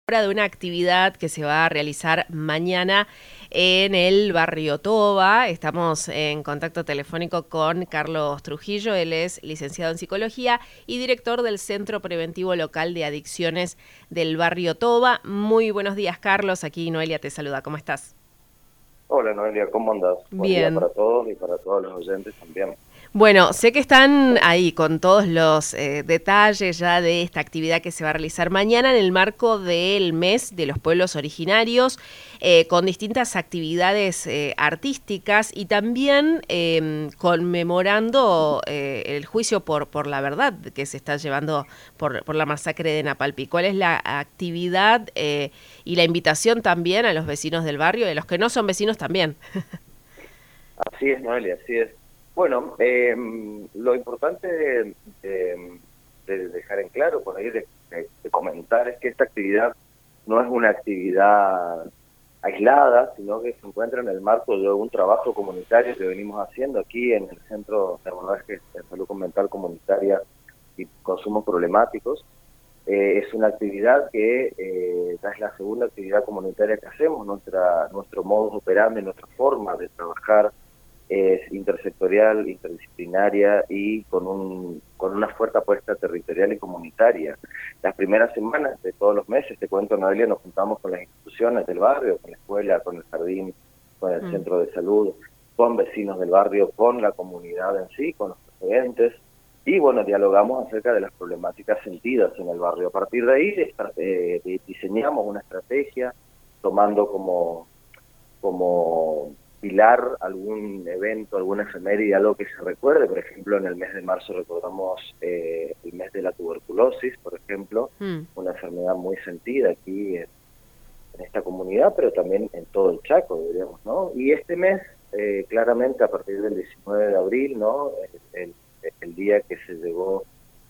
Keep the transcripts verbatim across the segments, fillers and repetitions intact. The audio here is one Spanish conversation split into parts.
De una actividad que se va a realizar mañana en el barrio Toba. Estamos en contacto telefónico con Carlos Trujillo. Él es licenciado en psicología y director del Centro Preventivo Local de Adicciones del barrio Toba. Muy buenos días, Carlos. Aquí Noelia te saluda. ¿Cómo estás? Hola Noelia, ¿cómo andás? Buen día Bien. para todos y para todos los oyentes también. Bueno, sé que están ahí con todos los eh, detalles ya de esta actividad que se va a realizar mañana en el marco del mes de los pueblos originarios, eh, con distintas actividades eh, artísticas y también eh, conmemorando eh, el juicio por, por la verdad que se está llevando por, por la masacre de Napalpí. ¿Cuál es la actividad eh, y la invitación también a los vecinos del barrio y a los que no son vecinos también? Así es, Noelia, así es. Bueno, eh, lo importante de, de- de dejar en claro, por ahí de, de- de comentar, es que esta actividad no es una actividad aislada, sino que se encuentra en el marco de un trabajo comunitario que venimos haciendo aquí en el Centro de Abordaje de Salud Mental Comunitaria y Consumos Problemáticos. Eh, es una actividad que eh, es la segunda actividad comunitaria que hacemos. Nuestra, nuestro modus operandi, nuestra forma de trabajar es intersectorial, interdisciplinaria y con, un, con una fuerte apuesta territorial y comunitaria. Las primeras semanas de todos los meses, te cuento, Noelia, nos juntamos con las instituciones del barrio, con la escuela, con el jardín, con el Mm. centro de salud, con vecinos del barrio, con la comunidad en sí, con los residentes. Y bueno, dialogamos acerca de las problemáticas sentidas en el barrio. A partir de ahí eh, diseñamos una estrategia tomando como, como pilar algún evento, alguna efeméride, algo que se recuerde. Por ejemplo, en el mes de marzo recordamos eh, el mes de la tuberculosis, por ejemplo, Mm. una enfermedad muy sentida aquí en, en esta comunidad, pero también en todo el Chaco, diríamos, ¿no? Y este mes, eh, claramente a partir del diecinueve de abril, ¿no? El, el el día que se llegó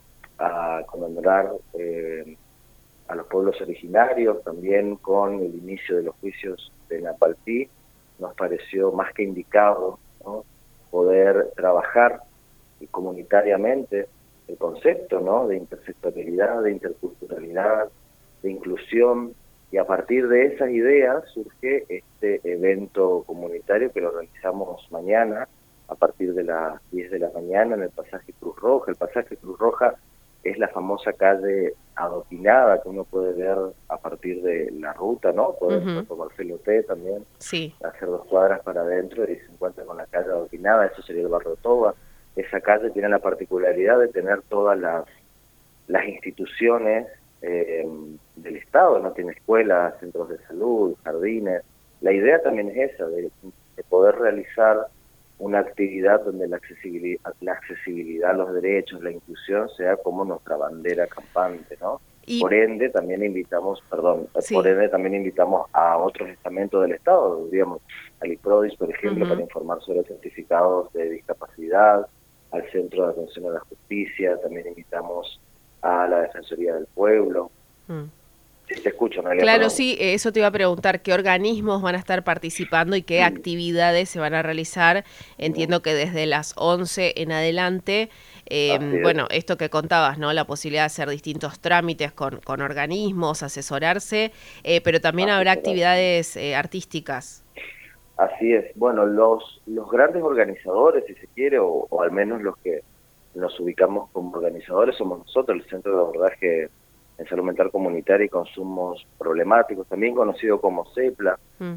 a conmemorar eh, a los pueblos originarios, también con el inicio de los juicios de Napalpí, nos pareció más que indicado, ¿no?, poder trabajar comunitariamente el concepto, ¿no?, de intersectorialidad, de interculturalidad, de inclusión, y a partir de esas ideas surge este evento comunitario que lo realizamos mañana, a partir de las diez de la mañana en el pasaje Cruz Roja. El pasaje Cruz Roja es la famosa calle adoquinada que uno puede ver a partir de la ruta, ¿no? Poder Uh-huh. tomarse el hotel también, Sí. hacer dos cuadras para adentro y se encuentra con la calle adoquinada. Eso sería el barrio Toba. Esa calle tiene la particularidad de tener todas las, las instituciones eh, del Estado, ¿no? Tiene escuelas, centros de salud, jardines. La idea también es esa, de, de poder realizar una actividad donde la accesibilidad, la accesibilidad a los derechos, la inclusión sea como nuestra bandera campante, ¿no? Y Por ende, también invitamos, perdón, por sí. ende también invitamos a otros estamentos del Estado, diríamos, al IPRODIS, por ejemplo, Uh-huh. para informar sobre certificados de discapacidad, al Centro de Atención a la Justicia, también invitamos a la Defensoría del Pueblo. Mm. Sí, te escucho, Noelia, Claro, perdón. sí, eso te iba a preguntar, ¿qué organismos van a estar participando y qué actividades se van a realizar? Entiendo que desde las once en adelante, Así eh, es. bueno, esto que contabas, ¿no? La posibilidad de hacer distintos trámites con, con organismos, asesorarse, eh, pero también habrá Asesorarse. actividades eh, artísticas. Así es. Bueno, los, los grandes organizadores, si se quiere, o, o al menos los que nos ubicamos como organizadores, somos nosotros, el Centro de Abordaje en Salud Mental Comunitaria y Consumos Problemáticos, también conocido como CEPLA, Mm.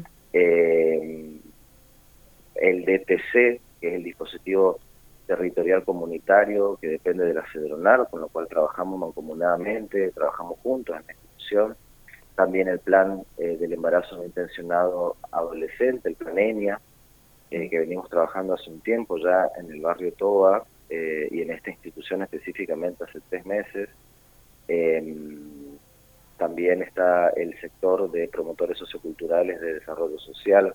eh, el D T C, que es el dispositivo territorial comunitario que depende de la CEDRONAR, con lo cual trabajamos mancomunadamente, trabajamos juntos en la institución. También el plan eh, del embarazo no intencionado adolescente, el plan ENIA, eh, que venimos trabajando hace un tiempo ya en el barrio Toba eh, y en esta institución específicamente hace tres meses. Eh, también está el sector de promotores socioculturales de desarrollo social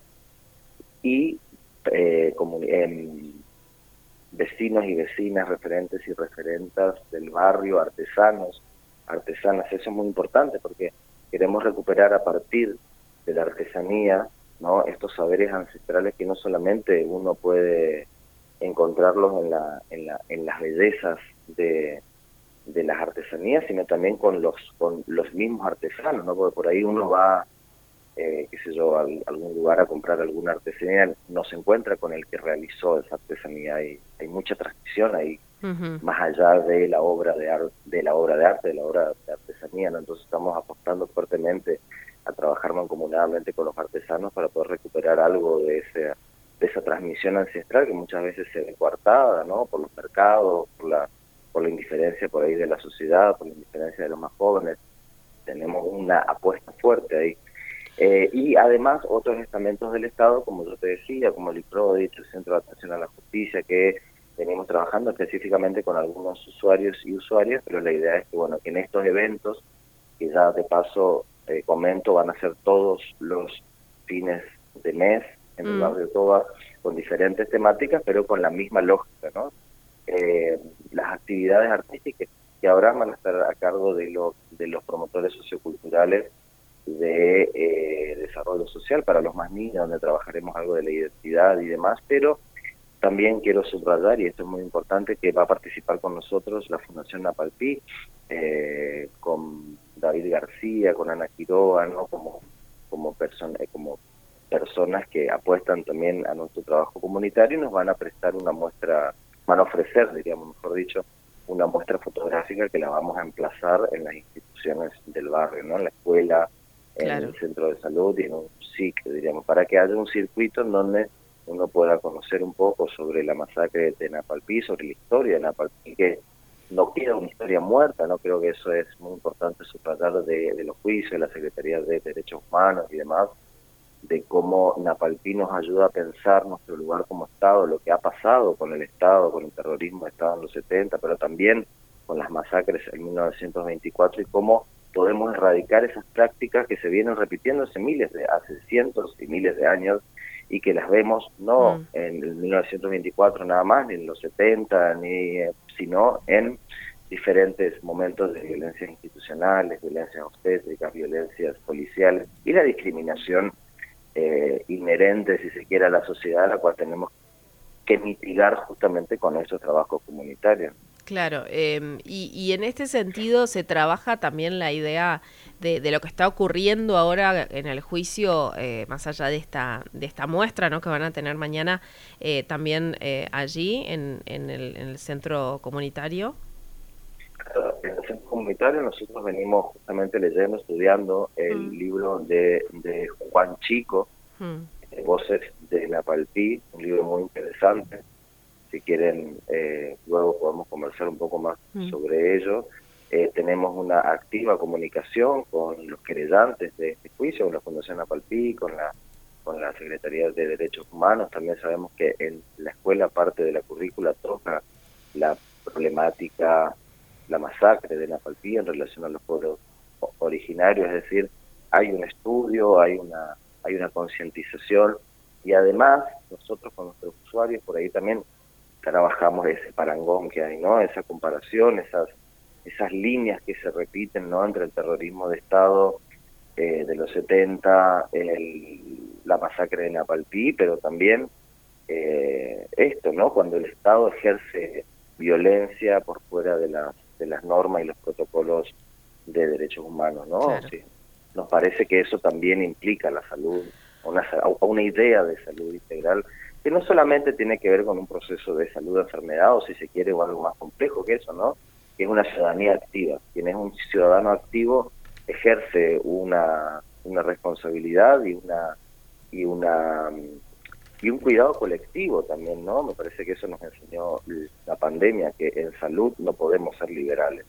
y eh, eh, vecinos y vecinas, referentes y referentas del barrio, artesanos, artesanas. Eso es muy importante porque queremos recuperar a partir de la artesanía, ¿no?, estos saberes ancestrales que no solamente uno puede encontrarlos en la en la en las bellezas de de las artesanías, sino también con los con los mismos artesanos, ¿no? Porque por ahí uno va, eh, qué sé yo, a algún lugar a comprar alguna artesanía, no se encuentra con el que realizó esa artesanía. Hay, hay mucha tradición ahí, uh-huh. más allá de la obra de arte, de la obra de arte, de la obra de artesanía, ¿no? Entonces estamos apostando fuertemente a trabajar mancomunadamente con los artesanos para poder recuperar algo de ese de esa transmisión ancestral que muchas veces se ve coartada, ¿no? Por los mercados, por la por la indiferencia por ahí de la sociedad, por la indiferencia de los más jóvenes. Tenemos una apuesta fuerte ahí. Eh, y además otros estamentos del Estado, como yo te decía, como el IPRODIT, el Centro de Atención a la Justicia, que venimos trabajando específicamente con algunos usuarios y usuarias, pero la idea es que, bueno, que en estos eventos, que ya de paso eh, comento, van a ser todos los fines de mes en el mm. barrio Toba, con diferentes temáticas, pero con la misma lógica, ¿no? Eh, las actividades artísticas que ahora van a estar a cargo de, lo, de los promotores socioculturales de eh, desarrollo social para los más niños, donde trabajaremos algo de la identidad y demás, pero también quiero subrayar, y esto es muy importante, que va a participar con nosotros la Fundación Napalpí, eh, con David García, con Ana Quiroga, ¿no? como, como, persona, como personas que apuestan también a nuestro trabajo comunitario y nos van a prestar una muestra, van a ofrecer, diríamos mejor dicho, una muestra fotográfica que la vamos a emplazar en las instituciones del barrio, ¿no? En la escuela, claro. en el centro de salud y en un S I C, diríamos, para que haya un circuito en donde uno pueda conocer un poco sobre la masacre de Napalpí, sobre la historia de Napalpí, que no queda una historia muerta, ¿no? Creo que eso es muy importante subrayar de, de los juicios, de la Secretaría de Derechos Humanos y demás, de cómo Napalpí nos ayuda a pensar nuestro lugar como Estado, lo que ha pasado con el Estado, con el terrorismo de Estado en los setenta, pero también con las masacres en mil novecientos veinticuatro y cómo podemos erradicar esas prácticas que se vienen repitiendo hace miles de, hace cientos y miles de años y que las vemos no mm. en el mil novecientos veinticuatro nada más, ni en los setenta, ni eh, sino en diferentes momentos de violencias institucionales, violencias obstétricas, violencias policiales y la discriminación Eh, inherente, si se quiere, a la sociedad, a la cual tenemos que mitigar justamente con esos trabajos comunitarios. Claro, eh, y, y en este sentido se trabaja también la idea de, de lo que está ocurriendo ahora en el juicio, eh, más allá de esta de esta muestra, ¿no? que van a tener mañana eh, también eh, allí en, en, el, en el centro comunitario. En el centro comunitario nosotros venimos justamente leyendo, estudiando el mm. libro de, de Juan Chico, mm. eh, Voces de Napalpí, un libro muy interesante. Si quieren, eh, luego podemos conversar un poco más mm. sobre ello. Eh, tenemos una activa comunicación con los querellantes de este juicio, con la Fundación Napalpí, con la, con la Secretaría de Derechos Humanos. También sabemos que en la escuela parte de la currícula toca la problemática, la masacre de Napalpí en relación a los pueblos originarios, es decir, hay un estudio, hay una hay una concientización y además nosotros con nuestros usuarios por ahí también trabajamos ese parangón que hay, ¿no? Esa comparación, esas esas líneas que se repiten, ¿no? Entre el terrorismo de Estado eh, de los setenta, el, la masacre de Napalpí, pero también eh, esto, ¿no? Cuando el Estado ejerce violencia por fuera de las de las normas y los protocolos de derechos humanos, ¿no? Claro. Sí. Nos parece que eso también implica la salud, una, una idea de salud integral, que no solamente tiene que ver con un proceso de salud de enfermedad, o si se quiere, o algo más complejo que eso, ¿no? Que es una ciudadanía activa. Quien es un ciudadano activo ejerce una, una responsabilidad y una y una y un cuidado colectivo también, ¿no? Me parece que eso nos enseñó la pandemia, que en salud no podemos ser liberales.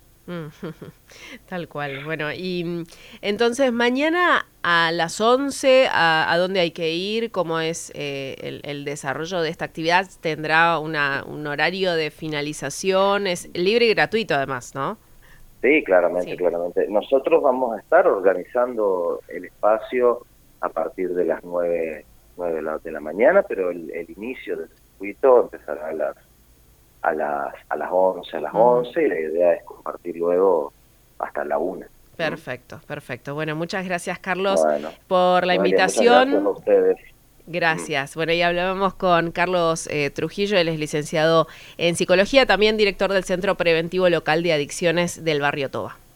Tal cual. Bueno, y entonces mañana a las once, ¿a, a dónde hay que ir? ¿Cómo es eh, el, el desarrollo de esta actividad? ¿Tendrá una, un horario de finalización? Es libre y gratuito además, ¿no? Sí, claramente, sí. claramente. Nosotros vamos a estar organizando el espacio a partir de las nueve de la, de la mañana, pero el, el inicio del circuito empezará a las a las a las once, a las once, y la idea es compartir luego hasta la una. Perfecto, perfecto. Bueno, muchas gracias, Carlos, bueno, por la vale, invitación. Muchas gracias a ustedes. Gracias. Bueno, y hablábamos con Carlos eh, Trujillo, él es licenciado en Psicología, también director del Centro Preventivo Local de Adicciones del Barrio Toba.